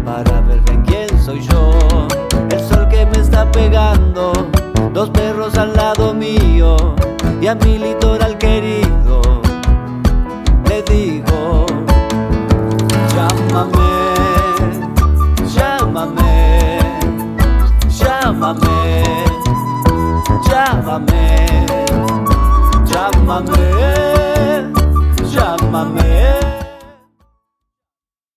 para ver bien quién soy yo. El sol que me está pegando, dos perros al lado mío y a mi litoral querido le digo: llámame, llámame, llámame, llámame, llámame, llámame.